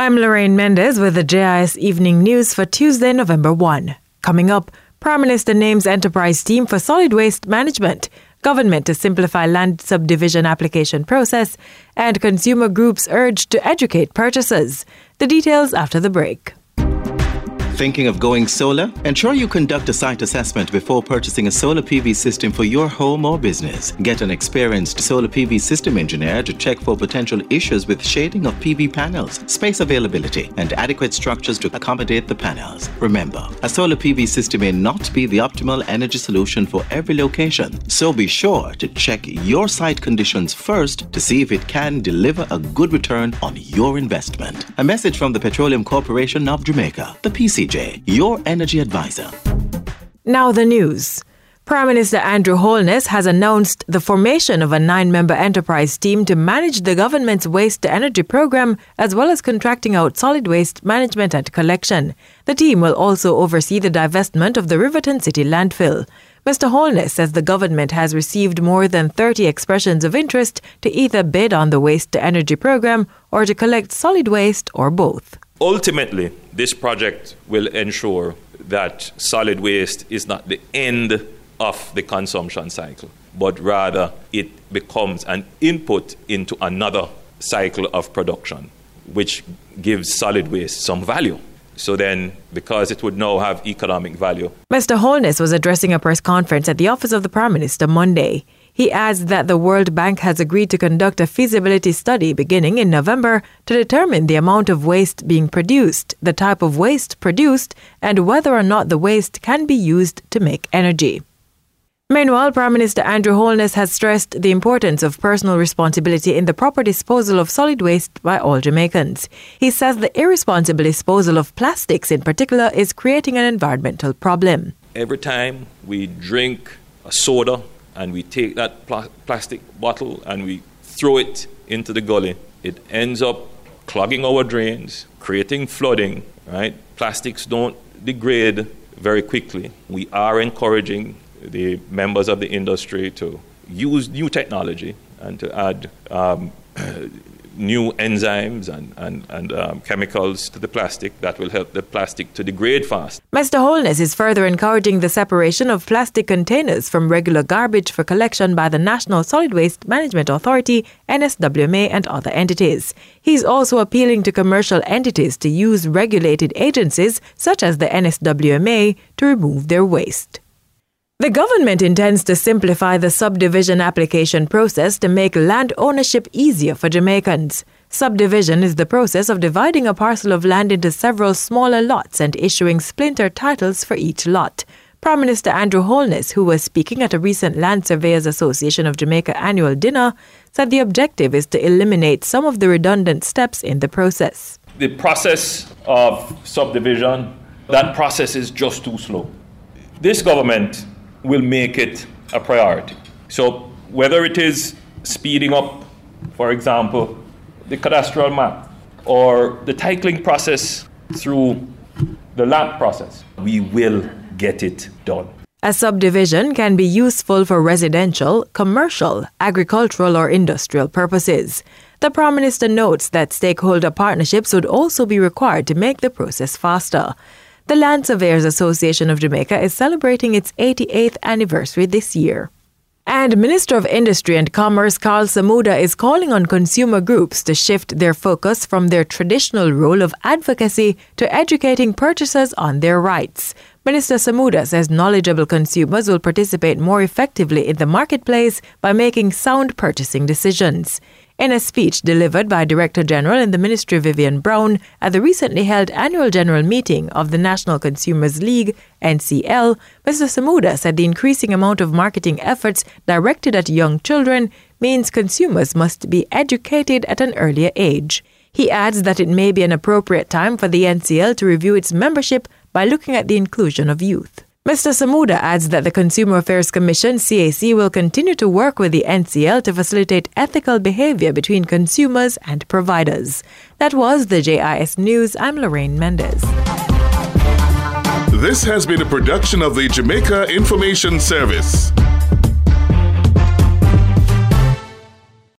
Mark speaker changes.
Speaker 1: I'm Lorraine Mendez with the JIS Evening News for Tuesday, November 1. Coming up, Prime Minister names enterprise team for solid waste management, government to simplify land subdivision application process, and consumer groups urged to educate purchasers. The details after the break.
Speaker 2: Thinking of going solar? Ensure you conduct a site assessment before purchasing a solar PV system for your home or business. Get an experienced solar PV system engineer to check for potential issues with shading of PV panels, space availability, and adequate structures to accommodate the panels. Remember, a solar PV system may not be the optimal energy solution for every location, so be sure to check your site conditions first to see if it can deliver a good return on your investment. A message from the Petroleum Corporation of Jamaica, the PCJ, your energy advisor.
Speaker 1: Now the news. Prime Minister Andrew Holness has announced the formation of a 9-member enterprise team to manage the government's waste-to-energy program, as well as contracting out solid waste management and collection. The team will also oversee the divestment of the Riverton City landfill. Mr. Holness says the government has received more than 30 expressions of interest to either bid on the waste-to-energy program or to collect solid waste or both.
Speaker 3: Ultimately, this project will ensure that solid waste is not the end of the consumption cycle, but rather it becomes an input into another cycle of production, which gives solid waste some value. So then, because it would now have economic value.
Speaker 1: Mr. Holness was addressing a press conference at the office of the Prime Minister Monday. He adds that the World Bank has agreed to conduct a feasibility study beginning in November to determine the amount of waste being produced, the type of waste produced, and whether or not the waste can be used to make energy. Meanwhile, Prime Minister Andrew Holness has stressed the importance of personal responsibility in the proper disposal of solid waste by all Jamaicans. He says the irresponsible disposal of plastics in particular is creating an environmental problem.
Speaker 3: Every time we drink a soda and we take that plastic bottle and we throw it into the gully, it ends up clogging our drains, creating flooding, right? Plastics don't degrade very quickly. We are encouraging the members of the industry to use new technology and to add new enzymes and chemicals to the plastic that will help the plastic to degrade fast.
Speaker 1: Mr. Holness is further encouraging the separation of plastic containers from regular garbage for collection by the National Solid Waste Management Authority, NSWMA, and other entities. He's also appealing to commercial entities to use regulated agencies such as the NSWMA to remove their waste. The government intends to simplify the subdivision application process to make land ownership easier for Jamaicans. Subdivision is the process of dividing a parcel of land into several smaller lots and issuing splinter titles for each lot. Prime Minister Andrew Holness, who was speaking at a recent Land Surveyors Association of Jamaica annual dinner, said the objective is to eliminate some of the redundant steps in the process.
Speaker 3: The process of subdivision, that process is just too slow. This government will make it a priority. So whether it is speeding up, for example, the cadastral map or the titling process through the LAP process, we will get it done.
Speaker 1: A subdivision can be useful for residential, commercial, agricultural or industrial purposes. The Prime Minister notes that stakeholder partnerships would also be required to make the process faster. The Land Surveyors Association of Jamaica is celebrating its 88th anniversary this year. And Minister of Industry and Commerce Carl Samuda is calling on consumer groups to shift their focus from their traditional role of advocacy to educating purchasers on their rights. Minister Samuda says knowledgeable consumers will participate more effectively in the marketplace by making sound purchasing decisions. In a speech delivered by Director General in the Ministry Vivian Brown at the recently held annual general meeting of the National Consumers League, NCL, Mr. Samuda said the increasing amount of marketing efforts directed at young children means consumers must be educated at an earlier age. He adds that it may be an appropriate time for the NCL to review its membership by looking at the inclusion of youth. Mr. Samuda adds that the Consumer Affairs Commission, CAC, will continue to work with the NCL to facilitate ethical behavior between consumers and providers. That was the JIS News. I'm Lorraine Mendez.
Speaker 4: This has been a production of the Jamaica Information Service.